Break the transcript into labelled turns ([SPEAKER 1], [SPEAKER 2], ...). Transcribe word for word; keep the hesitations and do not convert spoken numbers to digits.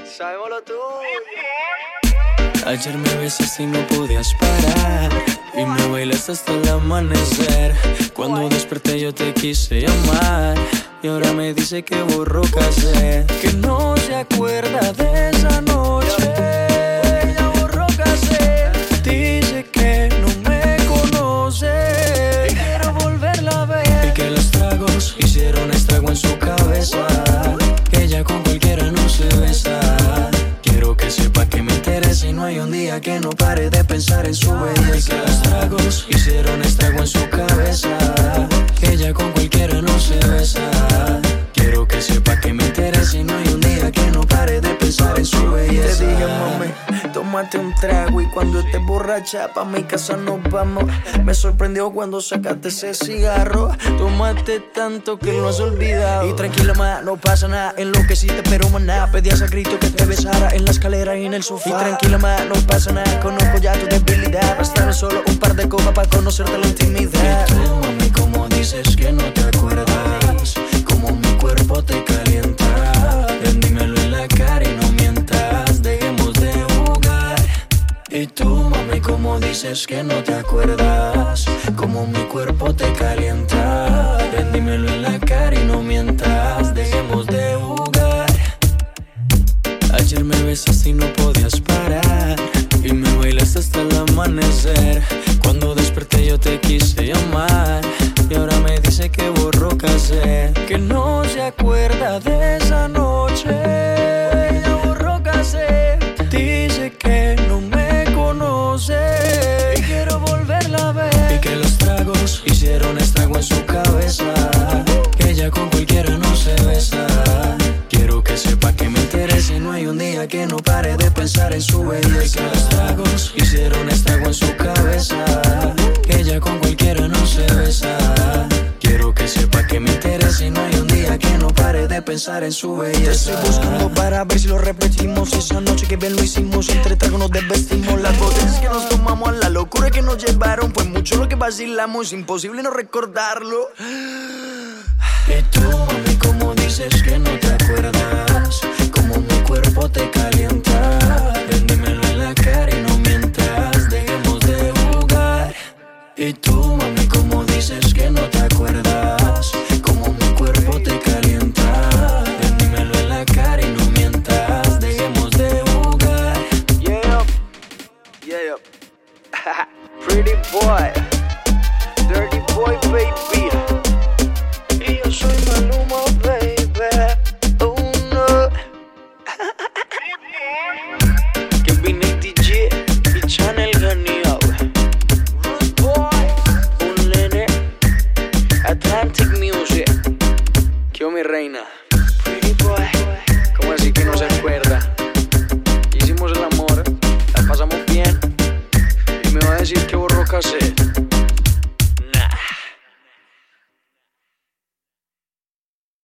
[SPEAKER 1] Sabemos lo tuyo.
[SPEAKER 2] Ayer me besaste y no podías parar y me bailaste hasta el amanecer. Cuando desperté yo te quise llamar y ahora me dice que borró cassette, que no se acuerda de esa noche. Ya borró cassette. Dice que no me conoce y quiero volverla a ver, y que los tragos hicieron estrago en su cabeza, que ella con cualquiera no se besa. Quiero que sepa que me interesa y no hay un día que no pare de pensar en su belleza. Y que los tragos hicieron estrago en su cabeza, que ella con cualquiera no se besa. Quiero que sepa que me interesa y no hay un día que no pare de pensar en su belleza.
[SPEAKER 1] Te dije, mami, tómate un trago y cuando estés borracha pa' mi casa nos vamos. Me sorprendió cuando sacaste ese cigarro. Tomaste tanto que lo has olvidado. Y tranquila, ma, no pasa nada. Enloqueciste pero maná, pedías a grito que te besara en la escalera y en el sofá. Y tranquila, ma, no pasa nada. Conozco ya tu debilidad. Bastaron solo un par de copas para conocerte la intimidad.
[SPEAKER 2] Y tú, mami, como dices que no te acuerdas, como mi cuerpo te calienta. Ven, dímelo en la cara y no mientas, dejemos de jugar. Y tú, mami, como dices que no te acuerdas, como mi cuerpo te calienta. Ven, dímelo en la cara y no mientas, dejemos de jugar. Ayer me besaste y no podías parar y me bailaste hasta el amanecer. Cuando desperté yo te quise llamar y ahora me dice que borró cassette, que no se acuerda de esa noche. Ella borró cassette. Dice que no me conoce y quiero volverla a ver, y que los tragos hicieron estrago en su cabeza, que ella con cualquiera no se besa. Quiero que sepa que me interesa y no hay un día que no pare de pensar en su belleza. Y que los tragos hicieron estrago en su cabeza, que ella con cualquiera no se besa. Quiero que sepa que me interesa y no hay un día que no pare de pensar en su belleza.
[SPEAKER 1] Te estoy buscando para ver si lo repetimos. Esa noche que bien lo hicimos, entre tragos nos desvestimos. Las botellas que nos tomamos, a la locura que nos llevaron, fue mucho lo que vacilamos, imposible no recordarlo.
[SPEAKER 2] Y tú, mami, como dices que no te acuerdas, como mi cuerpo te calienta. Ven, dímelo en la cara y no mientas, dejemos de jugar. Y tú, mami, como dices que no te acuerdas, como mi cuerpo te calienta. Ven, dímelo en la cara y no mientas, dejemos de jugar.
[SPEAKER 1] Yeah, yeah. Pretty boy, dirty boy, baby. Y yo soy Maluma, baby. Oh no. Kevin el D J y Channel Ganía. Rude boy, un nene. Atlantic Music. Yo mi reina. Pretty boy. ¿Cómo así que no se acuerda? Hicimos el amor, la pasamos bien y me va a decir que borró cassette.